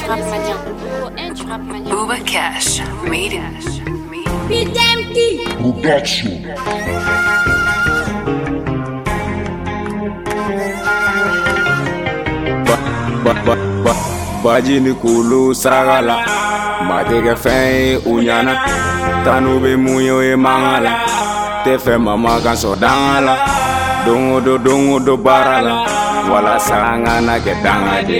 Uba Cash, made it. Production. Bajini kulu saragala mateke fɛn unyana tanu be munyo e mangala te fɛ mama kan so dangala dongo do barala wala sangana ke dangade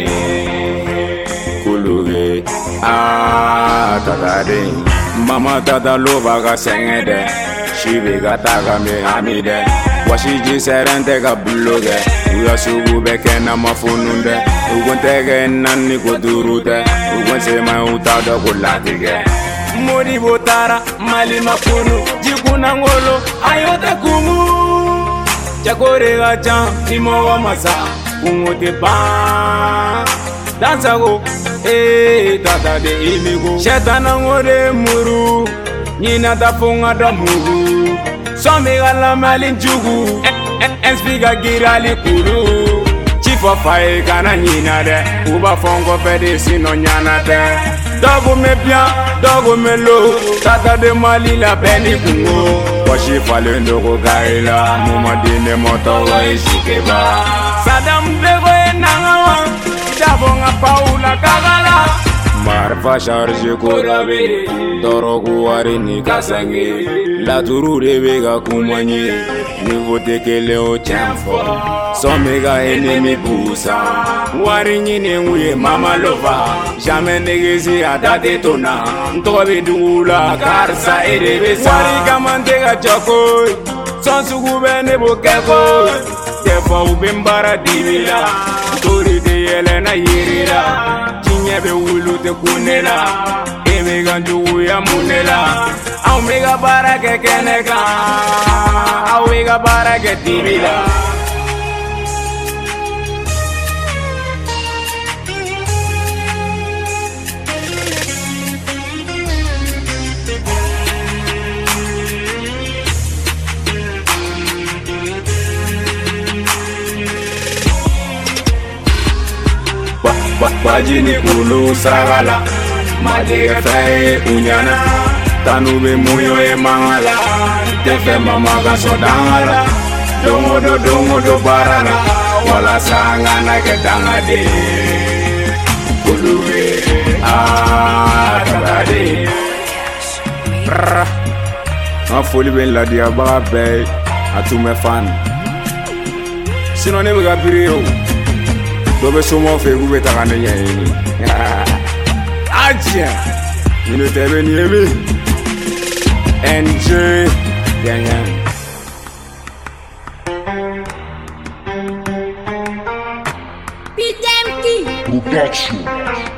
kuluge tadade mama tada loba ga sengede shibe ga taga me amide washi ji serente ga buloge uya sugu beke na mafununde ugon tege nani ko durute ugon se ma uta do ko latige modi botara mali makunu jikuna ngolo ayote kumu chakore ga chan timo wa masa ungote ba dansa go tata de imigo shetana ngore muru nina tafunga da mugu some gala mali njugu enspiga girali kulu chifa fae kana nina de uba fongo pede sino nyana de dogo me bien dogo me lo tata de mali la beni kungo washi fale ndoko gaila muma dine moto wa ishikeba sadam bego enangawa dabonga paula kagala marfa charge korabe dorogu wari ni kasange la turu de vega kumanye niveau de kele o chamfo somega enemi busa wari nyine nguye mama lova jamais negezi adate tona ntobe dula karsa erebe wari kamante ga choko sonsu gubene bokeko tefo ubembara divila tori de yelena yirira be wulu te kunela eme ganju ya munela au mega para que keneka au mega para que tibila Bajini kulu saragala mateke fɛn unyana tanu be munyo e mangala te fɛ mama ka so dangala dongo do barala wala sangana ke dangade kuluwe tadade ma foli be ladia baga bɛɛ a tun bɛ fan sinon ne bɛ ka biri o dobe somo fe gube tagane nyeni aja mino tebe ni emi enjoy yanya Production.